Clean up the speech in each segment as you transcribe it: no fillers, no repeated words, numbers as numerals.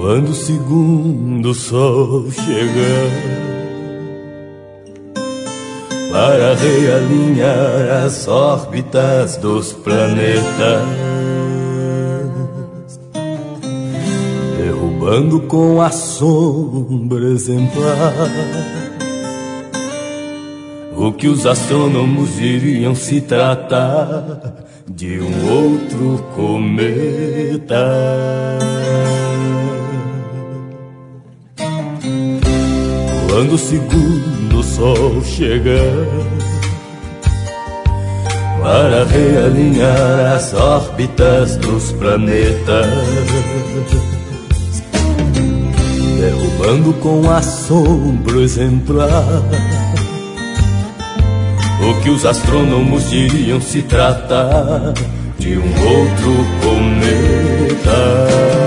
Quando o segundo sol chegar para realinhar as órbitas dos planetas, derrubando com a sombra exemplar o que os astrônomos iriam se tratar de um outro cometa. Quando o segundo sol chegar para realinhar as órbitas dos planetas, derrubando com assombro exemplar o que os astrônomos diriam se tratar de um outro cometa.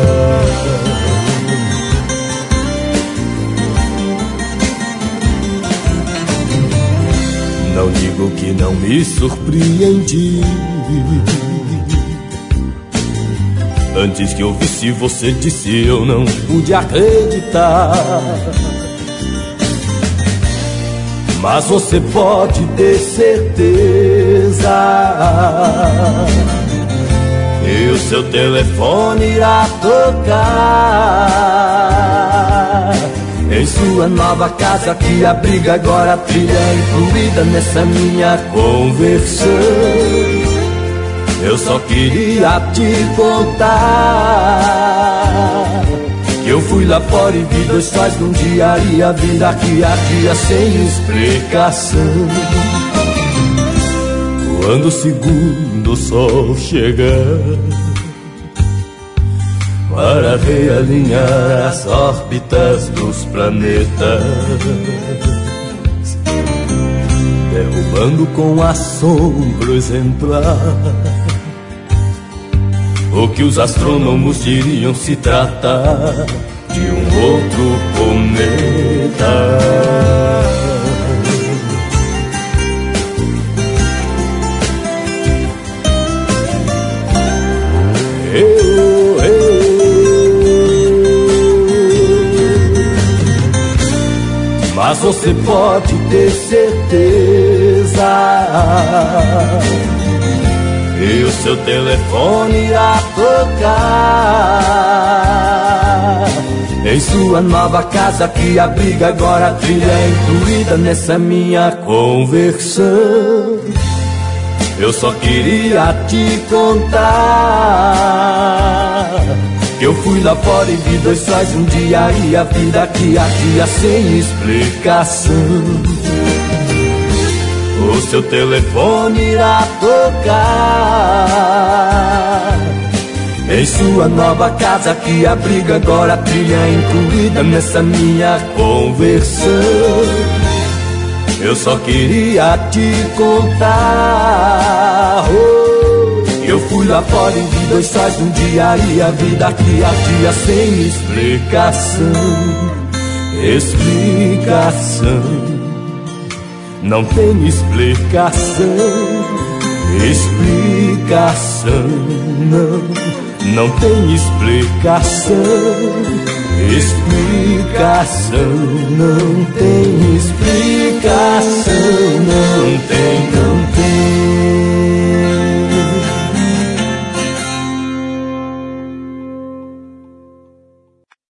Não digo que não me surpreendi antes que ouvisse você disse, eu não pude acreditar. Mas você pode ter certeza que o seu telefone irá tocar em sua nova casa que abriga agora a trilha incluída nessa minha conversão. Eu só queria te contar que eu fui lá fora e vi dois sóis num diário, a vida aqui a dia sem explicação. Quando o segundo sol chegar para realinhar as órbitas dos planetas, derrubando com assombro exemplar o que os astrônomos diriam se tratar de um outro cometa. Mas você pode ter certeza e o seu telefone irá tocar em sua nova casa que abriga agora a trilha incluída nessa minha conversão. Eu só queria te contar que eu fui lá fora e vi dois sóis um dia e a vida aqui a dia sem explicação. O seu telefone irá tocar em sua nova casa que abriga agora a trilha incluída nessa minha conversão. Eu só queria te contar que eu fui lá fora e vi dois sóis num dia e a vida aqui a dia sem explicação. Explicação não tem explicação, explicação não tem explicação, explicação não tem explicação, não tem.